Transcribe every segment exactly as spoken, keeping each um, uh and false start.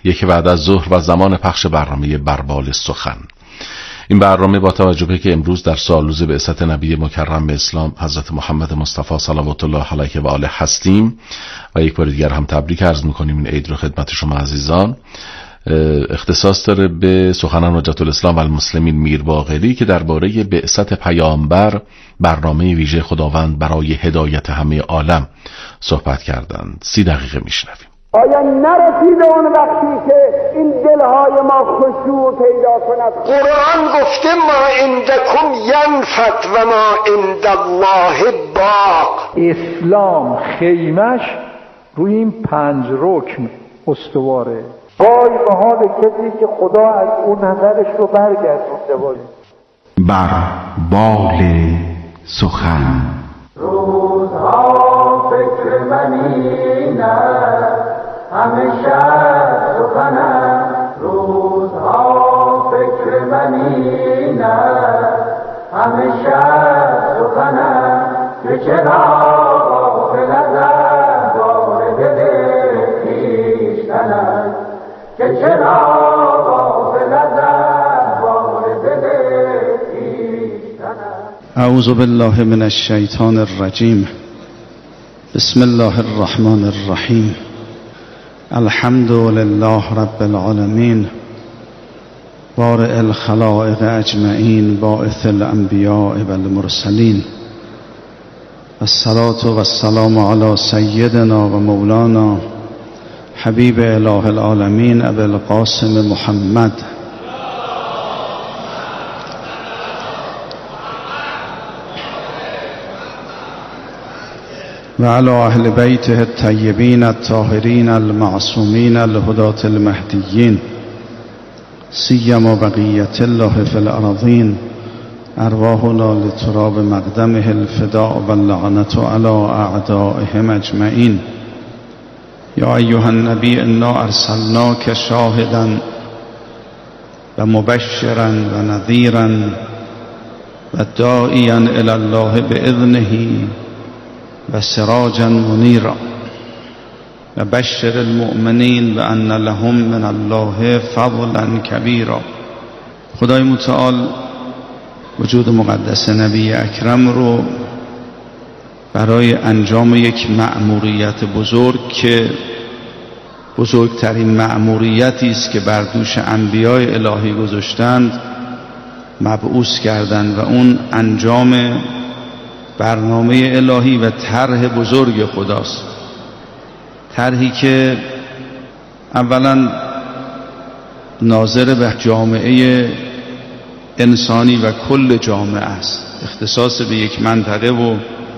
یکی بعد از ظهر و زمان پخش برنامه بربال سخن. این برنامه با توجه به که امروز در سالروز بعثت نبی مکرم به اسلام حضرت محمد مصطفی صلوات الله علیه و آله هستیم و یک بار دیگر هم تبریک عرض می‌کنیم این عید رو خدمت شما عزیزان. اختصاص داره به سخنان حجت الاسلام و المسلمین میر باقری که درباره بعثت پیامبر برنامه ویژه خداوند برای هدایت همه عالم صحبت کردند. سی دقیقه میشنویم. آیا نرسیده اون وقتی که این دلهای ما خشوع پیدا کند؟ قرآن گفته ما عندکم ینفد و ما عند الله باق. اسلام خیمش روی این پنج رکن استواره. وای به حال کسی که خدا از اون نظرش رو برگردونده باشه. بربال سخن. روزها فکر منی نه همیشه سخنم، روزها فکر منی نه همیشه سخنم، که چرا غافل ازم بار دل خویشتنم، که چرا غافل ازم بار دل خویشتنم. اعوذ بالله من الشیطان الرجیم. بسم الله الرحمن الرحیم. الحمد لله رب العالمین بارئ الخلائق اجمعین باعث الانبیاء والمرسلین. الصلاة والسلام علی سیدنا و مولانا حبیب اله العالمین ابی القاسم محمد و علی اهل بیته الطیبین الطاهرین المعصومین الهداة المهدیین، سیما بقیت الله فی الارضین، ارواحنا لتراب مقدمه الفداء و اللعنة علی اعدائهم اجمعین. یا ایها النبی انا ارسلناک شاهدا و مبشرا و نذیرا و داعیا الی الله باذنه و سراجا منیرا و بشر المؤمنین و ان لهم من الله فضلا کبیرا. خدای متعال وجود مقدس نبی اکرم رو برای انجام یک مأموریت بزرگ که بزرگترین مأموریتی است که بر دوش انبیای الهی گذاشتند مبعوث کردند و اون انجام برنامه الهی و طرح بزرگ خداست. طرحی که اولا ناظر به جامعه انسانی و کل جامعه است، اختصاص به یک منطقه و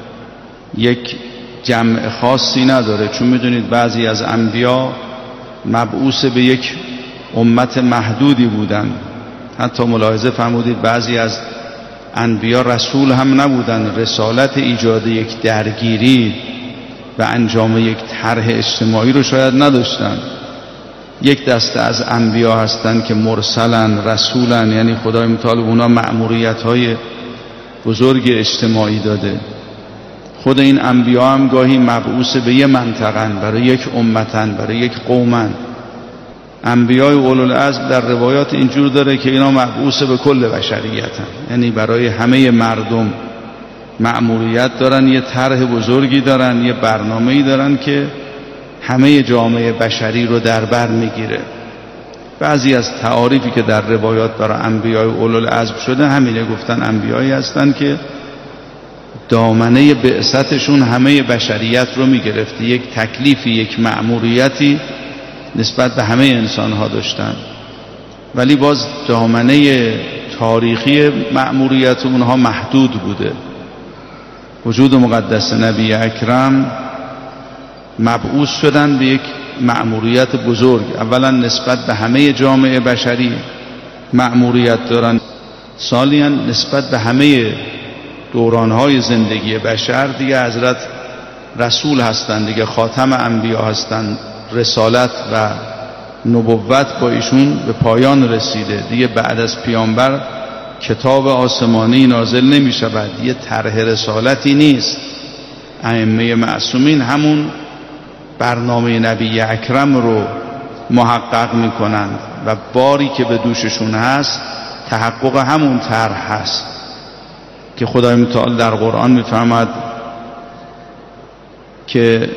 یک جمع خاصی نداره، چون میدونید بعضی از انبیا مبعوث به یک امت محدودی بودند. حتی ملاحظه فرمودید بعضی از انبیا رسول هم نبودن، رسالت ایجاد یک درگیری و انجام یک طرح اجتماعی رو شاید نداشتن. یک دسته از انبیا هستند که مرسلن، رسولن، یعنی خدای متعال اونا مأموریت‌های بزرگ اجتماعی داده. خود این انبیا هم گاهی مبعوث به یه منطقن، برای یک امتن، برای یک قومن. انبیای اولوالعزم در روایات اینجور داره که اینا مبعوث به کل بشریتن، یعنی برای همه مردم مأموریت دارن، یه طرح بزرگی دارن، یه برنامه‌ای دارن که همه جامعه بشری رو در بر میگیره. بعضی از تعاریفی که در روایات برای انبیای اولوالعزم شده همینه، گفتن انبیایی هستن که دامنه بعثتشون همه بشریت رو میگرفت، یک تکلیفی، یک مأموریتی نسبت به همه انسان ها داشتن، ولی باز دامنه تاریخی مأموریت اونها محدود بوده. وجود مقدس نبی اکرم مبعوث شدن به یک مأموریت بزرگ. اولا نسبت به همه جامعه بشری مأموریت دارن، ثانیاً نسبت به همه دورانهای زندگی بشر دیگه حضرت رسول هستند، دیگه خاتم انبیا هستند، رسالت و نبوت با ایشون به پایان رسیده دیگه. بعد از پیامبر کتاب آسمانی نازل نمی شود، یه طرح رسالتی نیست. ائمه معصومین همون برنامه نبی اکرم رو محقق میکنند و باری که به دوششون هست تحقق همون طرح هست که خدای متعال در قرآن میفرماد که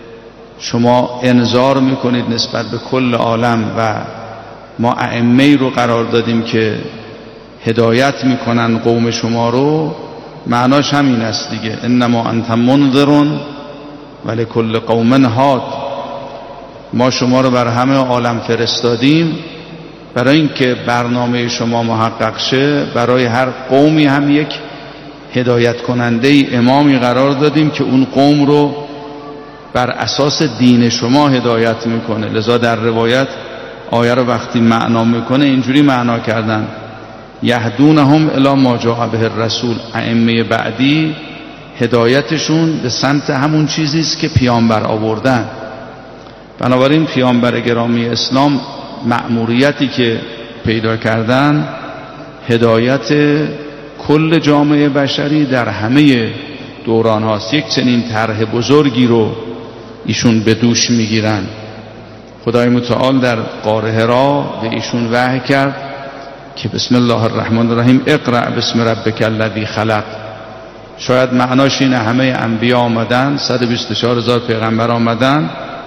شما انذار میکنید نسبت به کل عالم و ما ائمه‌ای رو قرار دادیم که هدایت میکنن قوم شما رو. معناش همین است دیگه، انما انت منذرون ولکل قوم هاد. ما شما رو بر همه عالم فرستادیم برای اینکه برنامه شما محقق شه، برای هر قومی هم یک هدایت کننده امامی قرار دادیم که اون قوم رو بر اساس دین شما هدایت میکنه. لذا در روایت آیه رو وقتی معنا میکنه اینجوری معنا کردن یهدونهم الی ما جاء به الرسول. ائمه بعدی هدایتشون به سمت همون چیزی است که پیامبر آوردن. بنابراین پیامبر گرامی اسلام مأموریتی که پیدا کردن هدایت کل جامعه بشری در همه دوران هاست. یک چنین طرح بزرگی رو ایشون به دوش میگیرن. خدای متعال در غار حرا به ایشون وحی کرد که بسم الله الرحمن الرحیم اقرأ بسم ربک الذی خلق. شاید معناش اینه همه انبیا آمدن، صد و بیست و چهار هزار پیغمبر آمدن،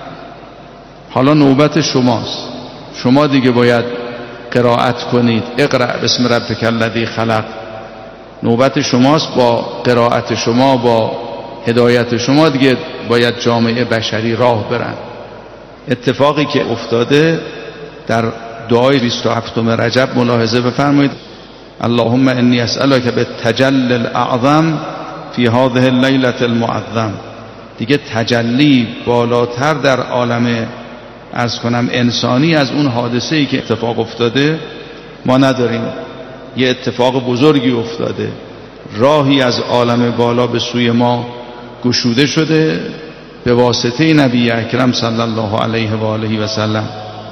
حالا نوبت شماست، شما دیگه باید قرائت کنید. اقرأ بسم ربک الذی خلق. نوبت شماست، با قرائت شما، با هدایت شما دیگه باید جامعه بشری راه برن. اتفاقی که افتاده در دعای بیست و هفتم رجب ملاحظه بفرمایید اللهم انی اسألک بالتجلی الاعظم فی هذه اللیلة المعظم. دیگه تجلی بالاتر در عالم عرض کنم انسانی از اون حادثه‌ای که اتفاق افتاده ما نداریم. یه اتفاق بزرگی افتاده، راهی از عالم بالا به سوی ما گشوده شده به واسطه نبی اکرم صلی الله علیه و آله و سلم.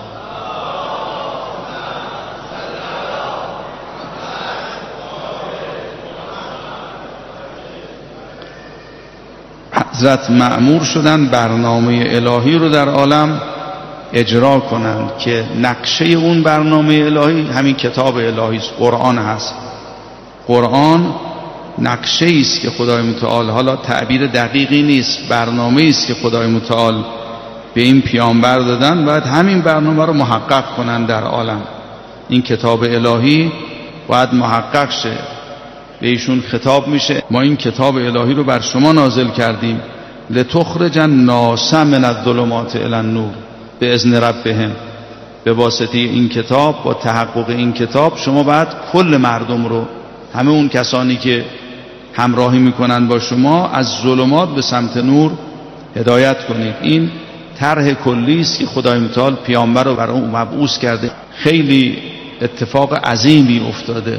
حضرت مأمور شدن برنامه الهی رو در عالم اجرا کنند که نقشه اون برنامه الهی همین کتاب الهی است، قرآن هست. قرآن نقشه است که خدای متعال، حالا تعبیر دقیقی نیست، برنامه است که خدای متعال به این پیامبر دادن، باید همین برنامه رو محقق کنند در عالم. این کتاب الهی باید محقق شه. به ایشون خطاب میشه ما این کتاب الهی رو بر شما نازل کردیم لتخرج الناس من الظلمات الی النور باذن ربهم. به واسطه این کتاب، با تحقق این کتاب، شما باید کل مردم رو، همه اون کسانی که همراهی میکنن با شما، از ظلمات به سمت نور هدایت کنید. این طرح کلی است که خدای متعال پیامبر رو برای اون مبعوث کرده. خیلی اتفاق عظیمی افتاده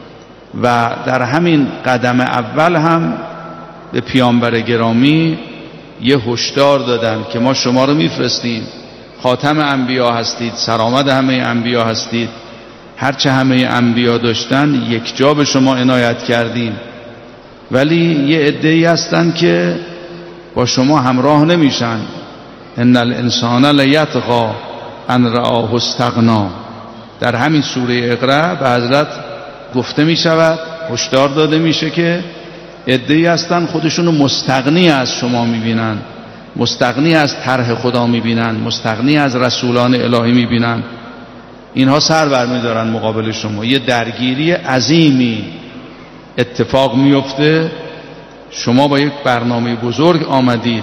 و در همین قدم اول هم به پیامبر گرامی یه هشدار دادن که ما شما رو میفرستیم، خاتم انبیا هستید، سرآمد همه انبیا هستید، هرچه همه انبیا داشتن یک جا به شما عنایت کردیم، ولی یه عده‌ای هستن که با شما همراه نمیشن. ان الانسان لیطغی ان رآه استغنی. در همین سوره اقرا به حضرت گفته می شود، هشدار داده میشه که عده‌ای هستن خودشونو مستغنی از شما میبینن، مستغنی از طرح خدا میبینن، مستغنی از رسولان الهی میبینن. اینها سر برمیدارن مقابل شما. یه درگیری عظیمی اتفاق میفته. شما با یک برنامه بزرگ آمدید،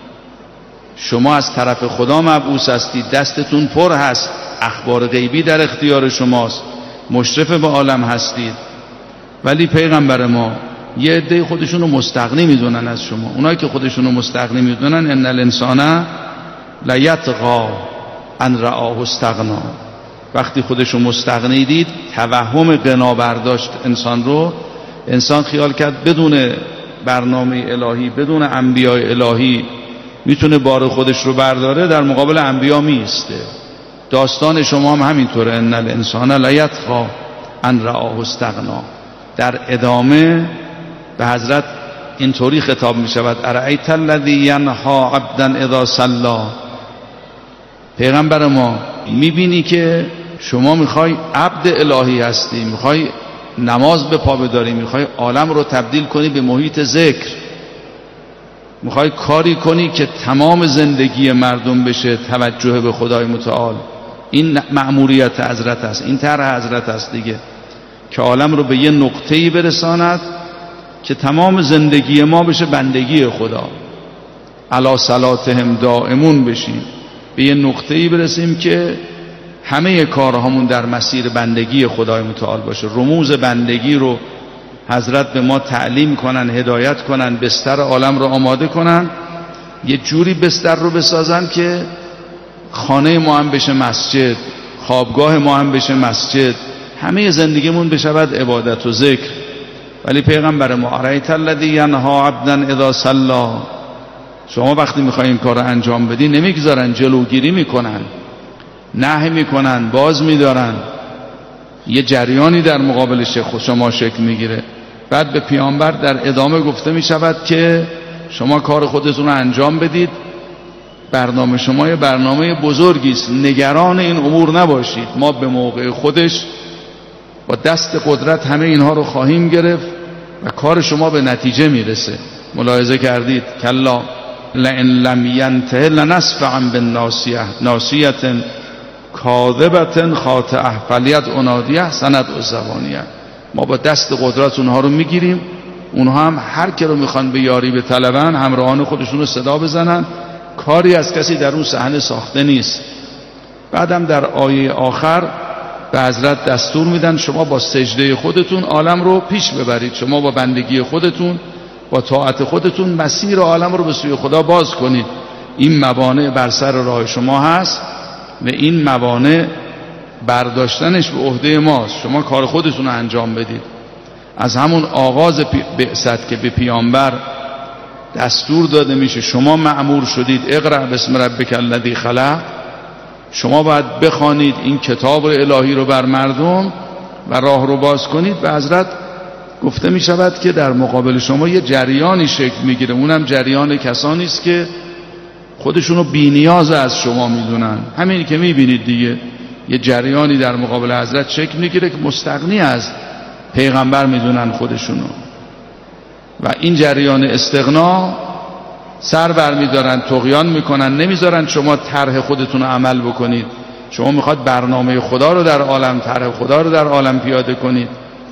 شما از طرف خدا مبعوث هستید، دستتون پر هست، اخبار غیبی در اختیار شماست، مشرف به عالم هستید، ولی پیغمبر ما یه عده خودشونو مستغنی میدونن از شما. اونایی که خودشونو مستغنی میدونن ان الانسان لیطغی ان رآه استغنی. وقتی خودشو مستغنی دید، توهم غنا برداشت انسان رو، انسان خیال کرد بدون برنامه الهی، بدون انبیاء الهی میتونه بار خودش رو برداره، در مقابل انبیا میسته. داستان شما هم همینطوره، ان الانسان لیطغی ان رآه استغنی. در ادامه به حضرت اینطوری خطاب می شود ارأیت الذی ینهی عبدا اذا صلی. پیغمبر ما میبینی که شما میخوای عبد الهی هستی، میخوای نماز به پا بداری، میخوای عالم رو تبدیل کنی به محیط ذکر، میخوای کاری کنی که تمام زندگی مردم بشه توجه به خدای متعال. این مأموریت حضرت است، این طرح حضرت است دیگه، که عالم رو به یه نقطه‌ای برساند که تمام زندگی ما بشه بندگی خدا. علی صلاتهم دائمون بشیم، به یه نقطه‌ای برسیم که همه کارهامون در مسیر بندگی خدای متعال باشه. رموز بندگی رو حضرت به ما تعلیم کنن، هدایت کنن، بستر عالم رو آماده کنن، یه جوری بستر رو بسازن که خانه ما هم بشه مسجد، خوابگاه ما هم بشه مسجد، همه زندگیمون بشود عبادت و ذکر. ولی پیغمبر ما ارایت الذی ینها عبدا اذا صلی، شما وقتی میخوای این کار رو انجام بدی نمیگذارن، جلوگیری میکنن، نهی میکنن، باز میدارن، یه جریانی در مقابل شما شکل میگیره. بعد به پیامبر در ادامه گفته میشود که شما کار خودتون رو انجام بدید، برنامه شما یه برنامه بزرگی است، نگران این امور نباشید، ما به موقع خودش با دست قدرت همه اینها رو خواهیم گرفت و کار شما به نتیجه میرسه. ملاحظه کردید کلا لئن لم ینته لنسفعا بالناصیه ناصیه کاذبه خاطئه فلیدع نادیه سند الزبانیه. ما با دست قدرت اونها رو میگیریم، اونها هم هر کی رو میخوان به یاری به طلبن همراهان خودشون رو صدا بزنن، کاری از کسی در اون صحنه ساخته نیست. بعدم در آیه آخر به حضرت دستور میدن شما با سجده خودتون عالم رو پیش ببرید، شما با بندگی خودتون، با طاعت خودتون مسیر عالم رو به سوی خدا باز کنید. این موانع بر سر راه شما هست و این موانع برداشتنش به عهده ماست، شما کار خودتون رو انجام بدید. از همون آغاز بعثت که به پیامبر دستور داده میشه شما مأمور شدید اقرأ باسم ربک الذی خلق، شما باید بخوانید این کتاب الهی رو بر مردم و راه رو باز کنید. به حضرت گفته می شود که در مقابل شما یه جریانی شکل میگیره، اونم جریان کسانی است که خودشونو بی‌نیاز از شما میدونن. همین که میبینید دیگه، یه جریانی در مقابل حضرت شکل میگیره که مستغنی از پیغمبر میدونن خودشونو، و این جریان استغنا سر بر میدارن، طغیان میکنن، نمیذارن شما طرح خودتون رو عمل بکنید. شما میخواد برنامه خدا رو در عالم، طرح خدا رو در عالم پیاده کنید،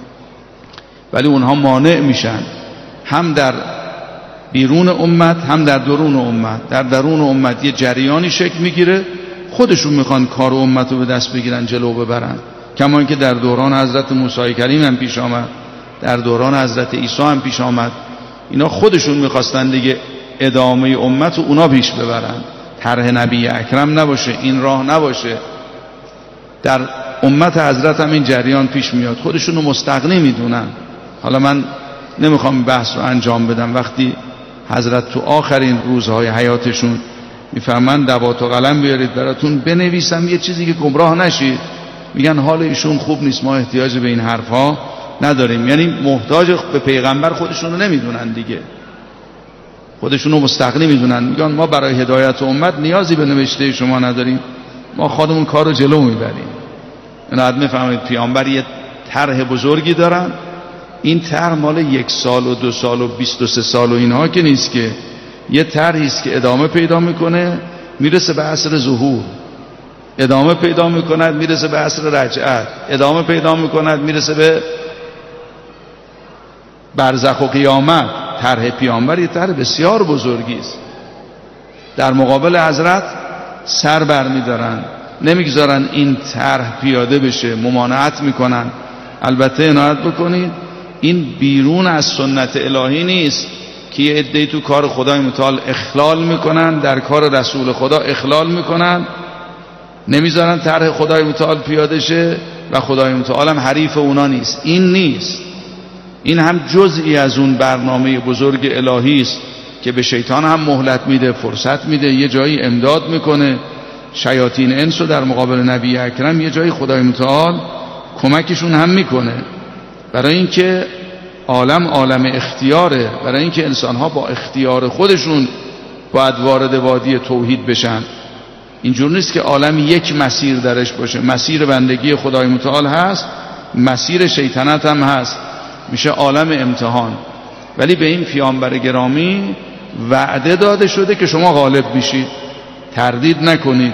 ولی اونها مانع میشن، هم در بیرون امت هم در درون امت. در درون امت یه جریانی شکل میگیره، خودشون میخوان کار امت رو به دست بگیرن، جلو ببرن، کما اینکه در دوران حضرت موسی کریم هم پیش آمد، در دوران حضرت عیسی هم پیش آمد. اینا خودشون میخواستن دیگه ادامه امت رو اونا پیش ببرن، طرح نبی اکرم نباشه، این راه نباشه. در امت حضرت هم این جریان پیش میاد، خودشون رو مستغنی میدونن. حالا من نمیخوام بحث رو انجام بدم. وقتی حضرت تو آخرین روزهای حیاتشون میفرمن دوات و قلم بیارید براتون بنویسم یه چیزی که گمراه نشید، میگن حال ایشون خوب نیست، ما احتیاج به این حرفها نداریم. یعنی محتاج به پیغمبر خودشون رو نمیدونن دیگه، خودشون رو مستغنی میدونن، میگن ما برای هدایت امت نیازی به نوشته شما نداریم، ما خودمون کار رو جلو میبریم. اینقدر میفهمید پیامبر یه طرح بزرگی دارن. این طرح مال یک سال و دو سال و بیست و سه سال و اینها که نیست، که یه طرحی است که ادامه پیدا میکنه، میرسه به عصر ظهور، ادامه پیدا میکند میرسه به عصر رجعت، ادامه پیدا میکند میرسه به برزخ و قیامت. طرح پیامبر یه طرح بسیار بزرگی است. در مقابل حضرت سر بر میدارن، نمیگذارن این طرح پیاده بشه، ممانعت میکنن. البته عنایت بکنید این بیرون از سنت الهی نیست که یه عده‌ای تو کار خدای متعال اخلال میکنن، در کار رسول خدا اخلال میکنن، نمیذارن طرح خدای متعال پیاده شه و خدای متعال هم حریف اونا نیست. این نیست، این هم جزئی از اون برنامه بزرگ الهی است که به شیطان هم مهلت میده، فرصت میده، یه جایی امداد میکنه. شیاطین انس رو در مقابل نبی اکرم یه جایی خدای متعال کمکشون هم میکنه، برای اینکه عالم عالم اختیاره، برای اینکه انسانها با اختیار خودشون باید وارد وادی توحید بشن. اینجور نیست که عالم یک مسیر درش باشه. مسیر بندگی خدای متعال هست، مسیر شیطنت هم هست، میشه عالم امتحان. ولی به این پیامبر گرامی وعده داده شده که شما غالب میشید، تردید نکنید،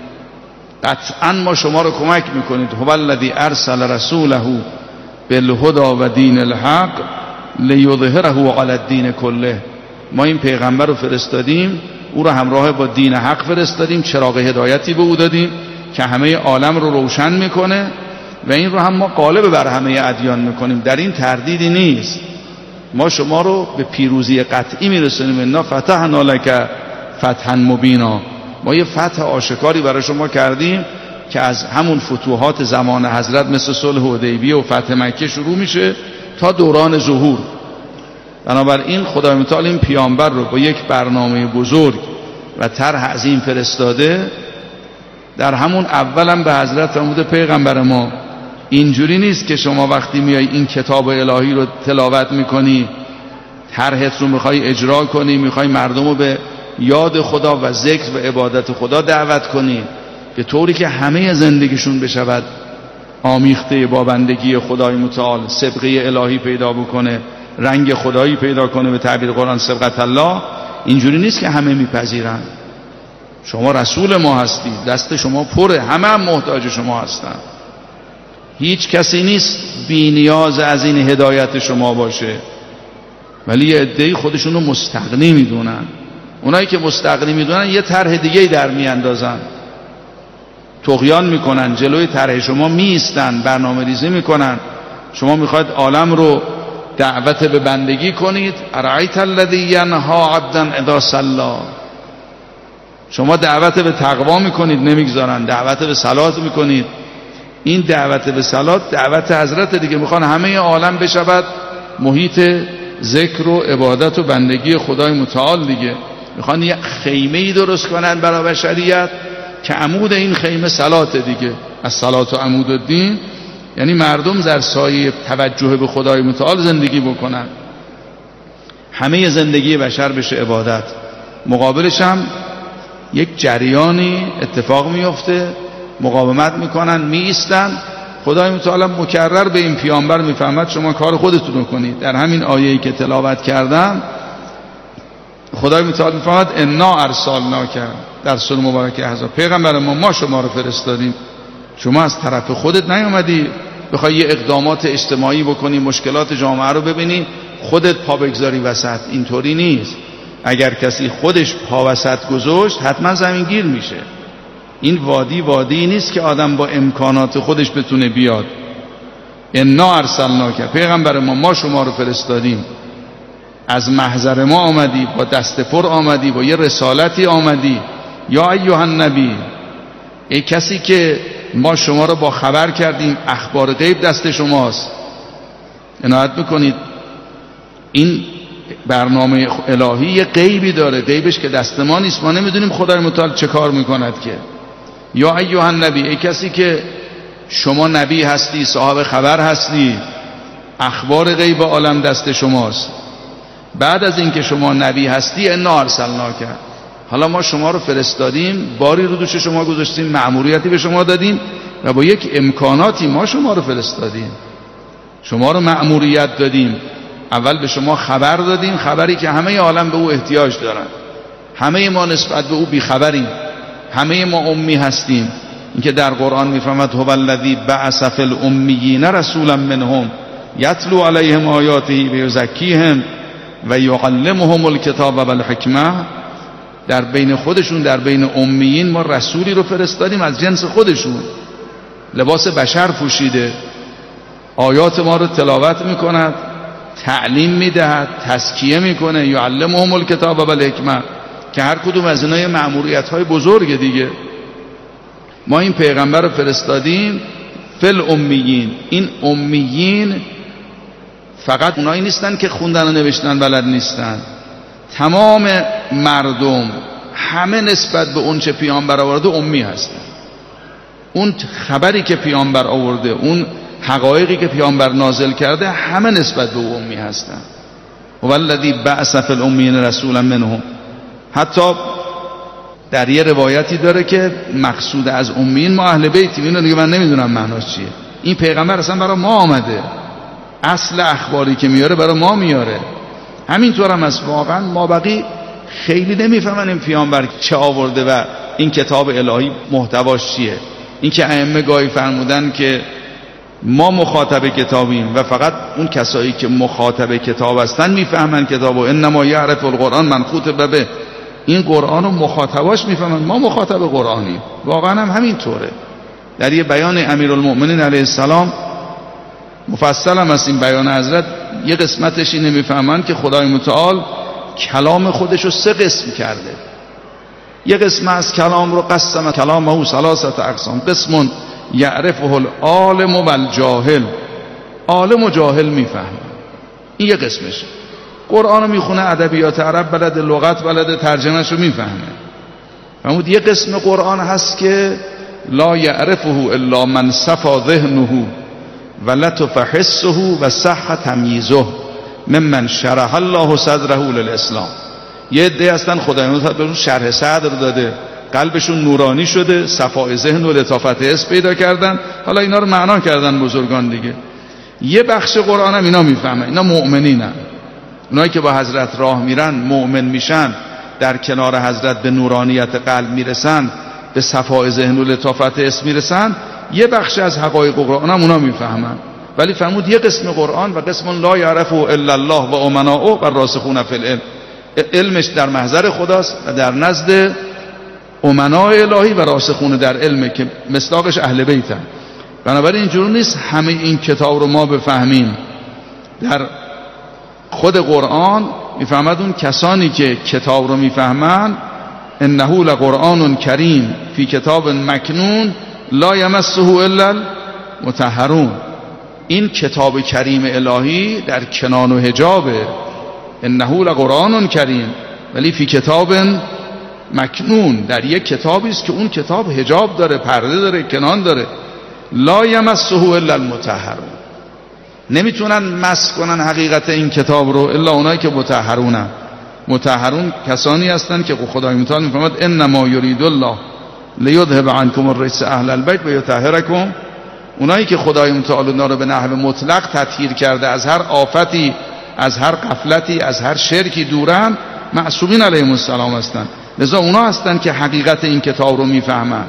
قطعا ما شما رو کمک میکنید. هو الذی ارسل رسوله بالهدى و دین الحق لیظهره علی الدین کله. ما این پیغمبر رو فرستادیم، او رو همراه با دین حق فرستادیم، چراغ هدایتی به او دادیم که همه عالم رو روشن میکنه و این رو هم ما غالب بر همه ادیان میکنیم. در این تردیدی نیست. ما شما رو به پیروزی قطعی میرسونیم. انا فتحنا لک فتحا مبینا. ما یه فتح آشکاری برای شما کردیم که از همون فتوحات زمان حضرت مثل صلح حدیبیه و فتح مکه شروع میشه تا دوران ظهور. بنابراین خدای متعال این پیامبر رو با یک برنامه بزرگ و طرح عظیم فرستاده. در همون اولم به حضرت فرموده پیغمبر ما اینجوری نیست که شما وقتی میای این کتاب الهی رو تلاوت میکنی، طرحت رو میخوای اجرا کنی، میخوای مردم رو به یاد خدا و ذکر و عبادت خدا دعوت کنی به طوری که همه زندگیشون بشود آمیخته با بندگی خدای متعال، سبقه الهی پیدا بکنه، رنگ خدایی پیدا کنه، به تعبیر قرآن سبقت الله. اینجوری نیست که همه میپذیرن. شما رسول ما هستید، دست شما پره، همه هم محتاج شما هستن. هیچ کسی نیست بی نیاز از این هدایت شما باشه. ولی یه عده‌ای خودشون رو مستغنی میدونن. اونایی که مستغنی میدونن یه طرح دیگه‌ای در میاندازن، طغیان میکنن، جلوی طرح شما میایستن، برنامه ریزی میکنن. شما میخواید عالم رو دعوت به بندگی کنید، ارایت الذی ینها عبدا اذا صلی. شما دعوت به تقوا میکنید، نمیگذارن. دعوت به صلات میکنید. این دعوت به صلات دعوت حضرت دیگه. میخوان همه عالم بشود محیط ذکر و عبادت و بندگی خدای متعال دیگه. میخوان یک خیمه‌ای درست کنن برای بشریت که عمود این خیمه صلات دیگه. از صلات و عمود الدین، یعنی مردم در سایه توجه به خدای متعال زندگی بکنن، همه زندگی بشر بشه عبادت. مقابلش هم یک جریانی اتفاق میفته، مقاومت میکنن، میایستن. خدای متعال مکرر به این پیامبر میفهمد شما کار خودتون رو کنید. در همین آیه‌ای که تلاوت کردم خدای متعال میفهمد انا ارسلناک در سوره مبارکه احزاب. پیغمبر ما ما شما رو فرستادیم، شما از طرف خودت نیومدی بخوای یه اقدامات اجتماعی بکنی، مشکلات جامعه رو ببینی خودت پا بگذاری وسط. اینطوری نیست. اگر کسی خودش پا وسط گذاشت حتما زمینگیر میشه. این وادی وادی نیست که آدم با امکانات خودش بتونه بیاد. انا ارسلناک، پیغمبر ما ما شما رو فرستادیم، از محضر ما آمدی، با دست پر آمدی، با یه رسالتی آمدی. یا ایها النبی، ای کسی که ما شما رو با خبر کردیم، اخبار غیب دست شماست. عنایت بکنید این برنامه الهی یه غیبی داره، غیبش که دست ما نیست. ما نمیدونیم خدای متعال چه کار میکند که. یا ایها النبی، ای کسی که شما نبی هستی، صاحب خبر هستی، اخبار غیب عالم دست شماست. بعد از اینکه شما نبی هستی انا ارسلناک، حالا ما شما رو فرستادیم، باری رو دوش شما گذاشتیم، مأموریتی به شما دادیم و با یک امکاناتی ما شما رو فرستادیم. شما رو مأموریت دادیم، اول به شما خبر دادیم، خبری که همه عالم به او احتیاج دارن. همه ما نسبت به او بیخبریم، همه ما امی هستیم. اینکه در قرآن میفهمد هو الذی بعث فی الامیین رسولا منهم یتلو علیهم آیاته و یزکیهم و یعلمهم الکتاب و الحکمه. در بین خودشون، در بین امیین ما رسولی رو فرستادیم از جنس خودشون، لباس بشر پوشیده، آیات ما رو تلاوت میکند، تعلیم میدهد، تزکیه میکنه. یعلمهم الکتاب و الحکمه، که هر کدوم از اینا مأموریت های بزرگ دیگه. ما این پیغمبر رو فرستادیم فل امیین. این امیین فقط اونایی نیستن که خوندن و نوشتن بلد نیستن، تمام مردم همه نسبت به اون چه پیامبر آورده امی هستن. اون خبری که پیامبر آورده، اون حقایقی که پیامبر نازل کرده، همه نسبت به او امی هستن. والذی بعث فی الامیین رسولا منهم. حتی در یه روایتی داره که مقصود از امیین ما اهل بیتیم. اینو دیگه من نمیدونم معناش چیه. این پیغمبر اصلا برای ما آمده، اصل اخباری که میاره برای ما میاره. همینطور هم از واقعا ما بقی خیلی نمیفهمن این پیامبر چه آورده و این کتاب الهی محتواش چیه. این که ائمه گاهی فرمودن که ما مخاطب کتابیم و فقط اون کسایی که مخاطب کتاب هستن میفهمن کتابو، انما یعرف القرآن من خاطب به، این قرآن رو مخاطباش میفهمن، ما مخاطب قرآنیم. واقعا هم همینطوره. در یه بیان امیرالمؤمنین علیه السلام مفصل هم از این بیان حضرت، یه قسمتش اینه میفهمن که خدای متعال کلام خودش رو سه قسم کرده. یه قسم از کلام رو قسم کلامه ثلاثه اقسام، قسم یعرفه العالم و الجاهل، عالم و جاهل میفهمه. این یه قسمشه. قرآن رو میخونه، ادبیات عرب بلد، لغت بلد، ترجمهش رو میفهمه. فرمود یه قسم قرآن هست که لا یعرفه الا من صفا ذهنه و لطف حسه و صح تمییزه ممن شرح الله صدره للاسلام. یه عده هستن خدای بهشون شرح صدر داده، قلبشون نورانی شده، صفای ذهن و لطافت حس پیدا کردن. حالا اینا رو معنا کردن بزرگان دیگه. یه بخش قرآن هم اینا میفهمن، اینا مؤمنینن. اونایی که با حضرت راه میرن، مؤمن میشن، در کنار حضرت به نورانیت قلب میرسن، به صفای ذهن و لطافت حس میرسن. یه بخش از حقایق قرآن هم اونا میفهمن. ولی فرمود یه قسم قرآن و قسم لا یعرفه الا الله و امناؤه و راسخون فی العلم، علمش در محضر خداست و در نزد امناء الهی و راسخون در علمه که مصداقش اهل بیتن. بنابراین اینجور نیست همه این کتاب رو ما بفهمیم. در خود قرآن میفهمد اون کسانی که کتاب رو میفهمن، انه لقرآن کریم فی کتاب مکنون لا یمسه الا المطهرون. این کتاب کریم الهی در کنان و حجابه، انه لقرآن کریم، ولی فی کتاب مکنون، در یک کتابی است که اون کتاب حجاب داره، پرده داره، کنان داره. لا یمسه الا المطهرون. نمیتونن مس کنن حقیقت این کتاب رو الا اونایی که مطهرونن. مطهرون کسانی هستند که خدای متعال میفرماد انما یرید الله لیذهب عنکم الرجس اهل البیت و یطهرکم. اونایی که خدای متعال اونا رو به نحو مطلق تطهیر کرده، از هر آفتی، از هر غفلتی، از هر شرکی دورن، معصومین علیهم السلام هستند. لذا اونا هستند که حقیقت این کتاب رو میفهمن.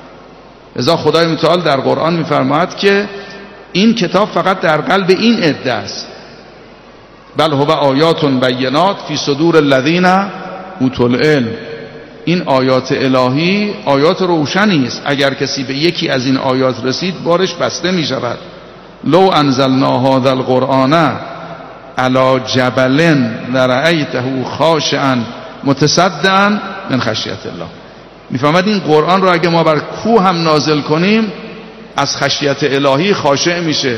لذا خدای متعال در قرآن میفرماید که این کتاب فقط در قلب این عده است. بل هو آیات بینات فی صدور الذین اوتوا العلم. این آیات الهی آیات روشنی است. اگر کسی به یکی از این آیات رسید بارش بسته می شود. لو انزلنا هذا القرآن علی جبل لرأیته خاشعا متصدعا من خشیت الله. میفهمد این قرآن رو اگه ما بر کوه هم نازل کنیم از خشیت الهی خاشع میشه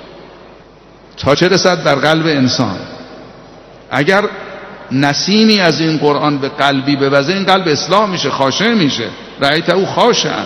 تا چه رسد در قلب انسان. اگر نسیمی از این قرآن به قلبی بوزه، این قلب اصلاح میشه، خاشع میشه. رأیت او خاشعا،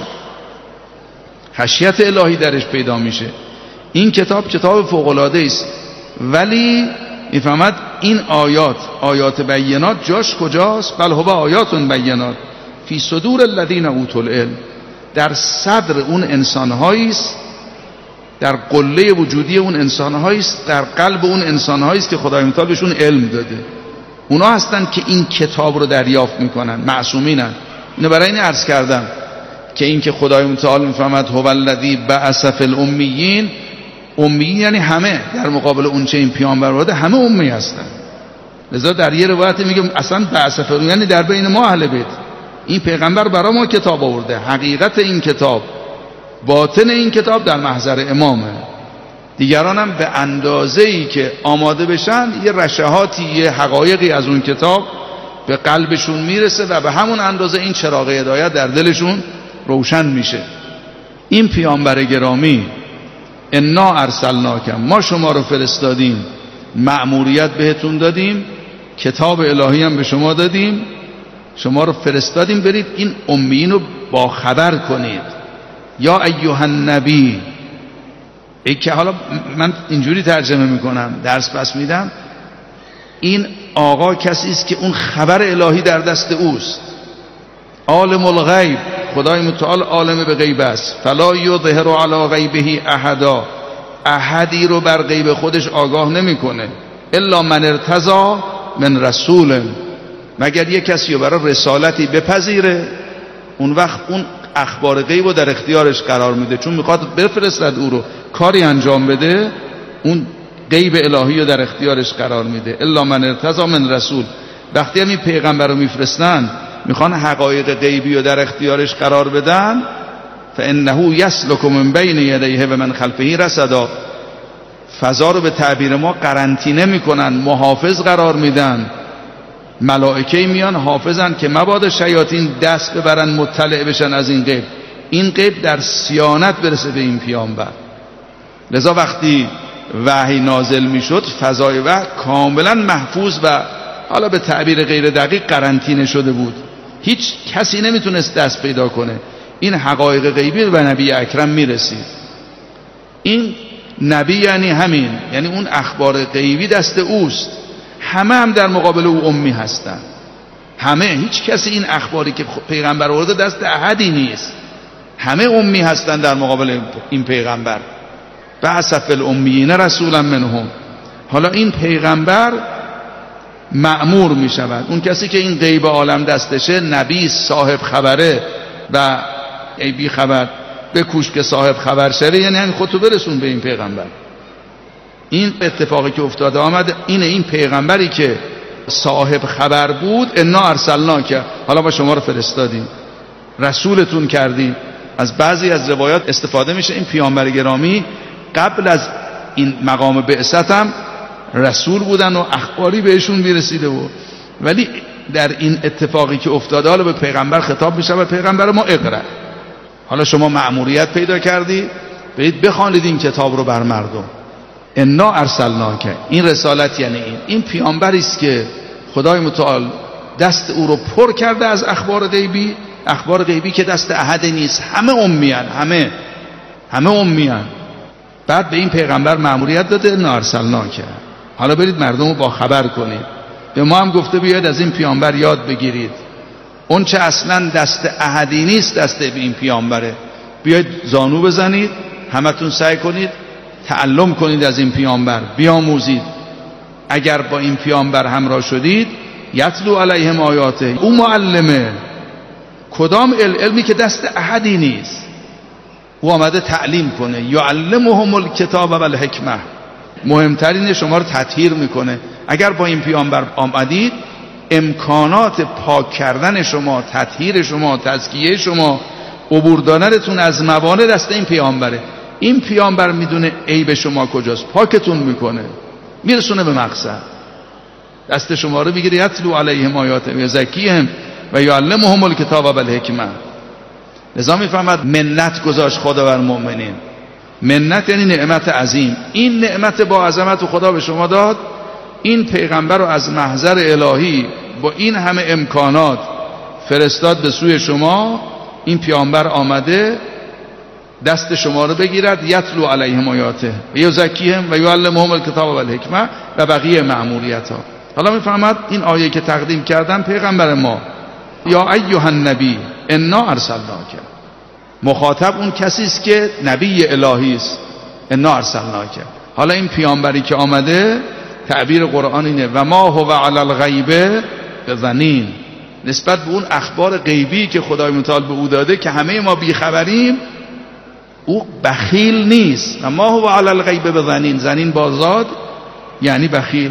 خشیت الهی درش پیدا میشه. این کتاب کتاب فوق‌العاده است. ولی میفهمد این آیات، آیات بینات جاش کجاست؟ بل هو آیات بینات فی صدور الذین اوتوا العلم. در صدر اون انسان‌هایی است، در قله وجودی اون انسان‌هایی است، در قلب اون انسان‌هایی است که خدای متعال بهشون علم داده. اونا هستن که این کتاب رو دریافت میکنن، معصومینن. اینو برای این عرض کردم که این که خدای متعال میفهمد هو الذی بعث فی الامیین، امیین یعنی همه، در مقابل اون چه این پیامبر بوده همه امی هستن. لذا در یه روایت میگه اصلا بعث فی، یعنی در بین ما اهل بیت این پیغمبر برای ما کتاب آورده. حقیقت این کتاب، باطن این کتاب در محضر امامه. دیگران هم به اندازه‌ای که آماده بشن یه رشحاتی، یه حقایقی از اون کتاب به قلبشون میرسه و به همون اندازه این چراغ هدایت در دلشون روشن میشه. این پیامبر گرامی، انا ارسلناکم، ما شما رو فرستادیم، مأموریت بهتون دادیم، کتاب الهی هم به شما دادیم، شما رو فرستادیم برید این امیین رو با خبر کنید. یا ایها النبی، ای که حالا من اینجوری ترجمه میکنم، درس پس میدم، این آقا کسی است که اون خبر الهی در دست اوست. عالم الغیب، خدای متعال عالم به غیب است. فلا یظهر علی غیبه احدا، احدی رو بر غیب خودش آگاه نمیکنه. الا من ارتضی من رسول، مگر یک کسی رو برای رسالتی بپذیره، اون وقت اون اخبار غیب رو در اختیارش قرار میده، چون میخواد بفرستد او رو کاری انجام بده، اون غیب الهی رو در اختیارش قرار میده. الا من ارتضی من رسول. وقتی هم این پیغمبر رو میفرستن میخوان حقایق غیبی رو در اختیارش قرار بدن، فانه یسلک من بین یدیه و من خلفه رصدا، فضا رو به تعبیر ما قرنطینه میکنن، محافظ قرار میدن. ملائکه میان حافظن که مبادا شیاطین دست ببرن مطلع بشن از این غیب، این غیب در صیانت برسه به این پیامبر. لذا وقتی وحی نازل میشد فضای وحی کاملا محفوظ و حالا به تعبیر غیر دقیق قرنطینه شده بود، هیچ کسی نمیتونست دست پیدا کنه. این حقایق غیبی به نبی اکرم میرسید. این نبی یعنی همین، یعنی اون اخبار غیبی دست اوست، همه هم در مقابل او امی هستن، همه، هیچ کسی این اخباری که پیغمبر آورده دست احدی نیست، همه امی هستن در مقابل این پیغمبر. بعث فی الامیین رسولا منهم. حالا این پیغمبر مأمور می شود، اون کسی که این غیب عالم دستشه، نبی صاحب خبره و ای بی خبر بکوش که صاحب خبر شوی، یعنی خودتو برسون به این پیغمبر. این اتفاقی که افتاده آمد اینه، این پیغمبری که صاحب خبر بود، انا ارسلناک، حالا ما شما رو فرستادیم، رسولتون کردیم. از بعضی از روایات استفاده میشه این پیامبر گرامی قبل از این مقام بعثت هم رسول بودن و اخباری بهشون میرسیده بود، ولی در این اتفاقی که افتاده حالا به پیغمبر خطاب میشه و پیغمبر ما اقرا، حالا شما مأموریت پیدا کردی، برید بخوانید این کتاب رو بر مردم. انا ارسلناک، این رسالت یعنی این این پیامبری است که خدای متعال دست او رو پر کرده از اخبار غیبی، اخبار غیبی که دست احد نیست، همه امیان، همه همه امیان. بعد به این پیغمبر مأموریت داده انا ارسلناک، حالا برید مردم رو با خبر کنید. به ما هم گفته بیاید از این پیامبر یاد بگیرید، اون چه اصلا دست احدی نیست دست به این پیامبره. بیاید زانو بزنید، همتون سعی کنید تعلم کنید از این پیامبر، بیاموزید. اگر با این پیامبر همراه شدید، یتلو علیهم آیاته، او معلمه. کدام علمی که دست احدی نیست، او آمده تعلیم کنه. یعلمهم الکتاب و الحکمه، مهمترین شما رو تطهیر میکنه. اگر با این پیامبر آمدید، امکانات پاک کردن شما، تطهیر شما، تزکیه شما، عبور دادنتون از موانع دست این پیامبره. این پیامبر میدونه عیب شما کجاست، پاکتون میکنه، میرسونه به مقصد. دست شما رو میگیره، یتلو علیهم آیاته و یزکیهم و یعلمهم الکتاب و الحکمه. لذا میفهمد منت گذاشت خدا بر مؤمنین. منت یعنی نعمت عظیم. این نعمت با عظمت خدا به شما داد، این پیغمبر رو از محضر الهی با این همه امکانات فرستاد به سوی شما. این پیامبر آمده دست شما رو بگیرد، یتلو علیهم آیاته و یزکیهم و یعلمهم الکتاب و الحکمه و بقیه مأموریت ها. حالا میفهمد این آیه که تقدیم کردن پیغمبر ما، یا ایها النبی انا ارسلناک، مخاطب اون کسی است که نبی الهی است، انا ارسلناک. حالا این پیامبری که آمده، تعبیر قرآن اینه و ما هو علی الغیب بظنین، نسبت به اون اخبار غیبی که خدای متعال به او داده که همه ما بیخبریم، او بخیل نیست. و ما هو علی الغیب بظنین، زنین بازاد یعنی بخیل.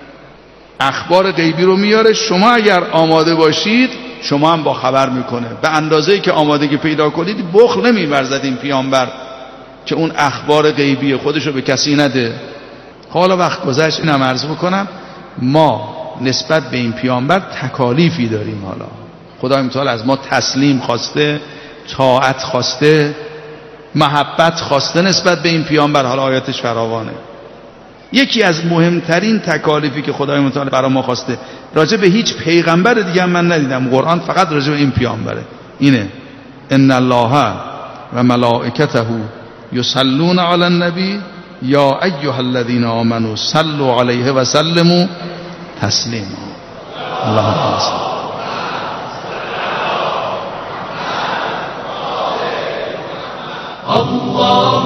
اخبار غیبی رو میاره، شما اگر آماده باشید شما هم با خبر میکنه. به اندازه‌ای که آمادگی پیدا کنید، بخل نمیورزد این پیامبر که اون اخبار غیبی خودشو به کسی نده. حالا وقت گذشت، اینم عرض بکنم، ما نسبت به این پیامبر تکالیفی داریم. حالا خدای متعال از ما تسلیم خواسته، طاعت خواسته، محبت خواسته نسبت به این پیامبر. حالا آیاتش فراوانه. یکی از مهمترین تکالیفی که خدای متعال برای ما خواسته، راجع به هیچ پیغمبر دیگه من ندیدم، قرآن فقط راجع به این پیامبره، اینه ان الله و ملائکته یصلون علی النبی یا ایها الذین آمنوا صلوا علیه و سلموا تسلیما. اللهم صل الله